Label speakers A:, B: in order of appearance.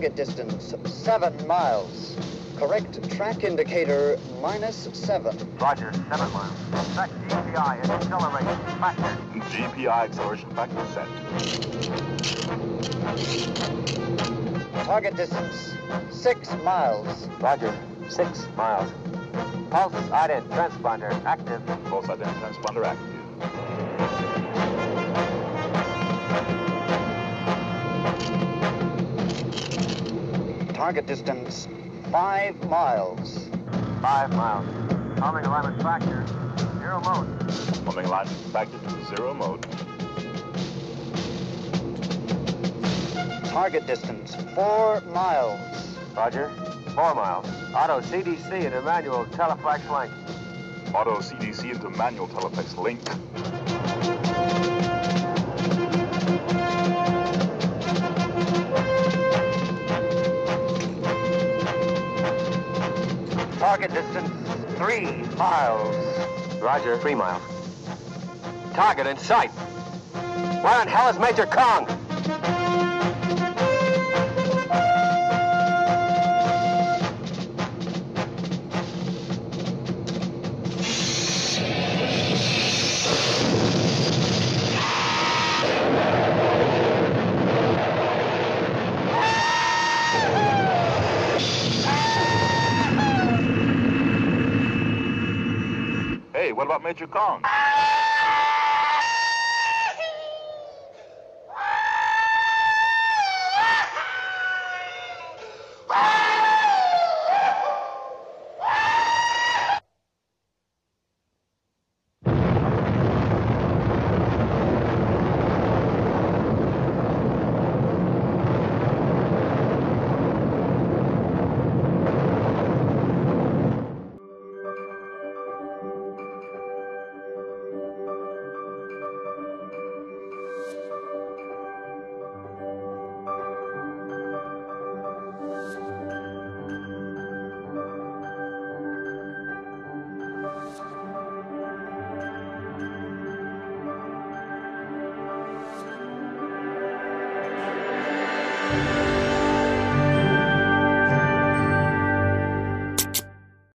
A: Target distance 7 miles. Correct track indicator -7.
B: Roger, 7 miles. Set GPI and acceleration factor.
C: GPI acceleration factor set.
A: Target distance 6 miles.
B: Roger, 6 miles. Pulse ident transponder active.
C: Pulse ident transponder active.
A: Target distance 5 miles.
B: 5 miles. Homing alignment factor, 0 mode.
C: Homing alignment factor to 0 mode.
A: Target distance 4 miles.
B: Roger, 4 miles. Auto CDC into manual teleflex link.
C: Auto CDC into manual teleflex link.
A: Target distance 3 miles.
B: Roger, 3 miles. Target in sight. Where in hell is Major Kong?
C: Hey, what about Major Kong?